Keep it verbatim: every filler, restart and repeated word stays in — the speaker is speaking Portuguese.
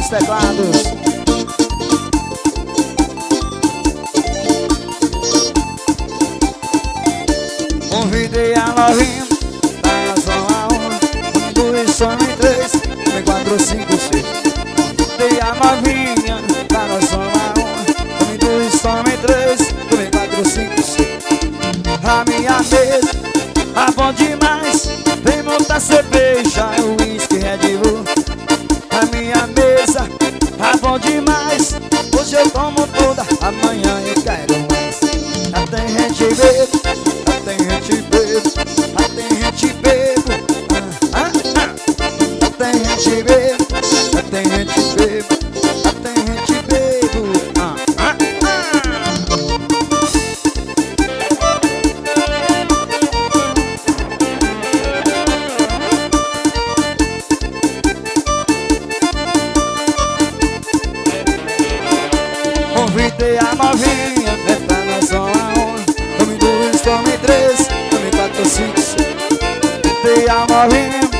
nos teclados. Convidei a novinha para a zona um, dois, some três, também quatro, cinco, seis. Convidei a novinha para a zona um, um, dois, some três, também quatro, cinco, seis. A minha mesa tá bom demais, tem muita cerveja, uísque, Red Bull. A minha mesa tá bom demais, hoje eu tomo toda, amanhã eu quero mais. Já tem gente bebo, já tem gente bebo, já tem gente bebo, ah, ah, ah. Já tem gente bebo, já tem gente bebo, já tem gente bebo, ah, ah, ah. Convidei a novinha, entra na zona um, tome dois, tome três, tome quatro, cinco, seis. Convidei a novinha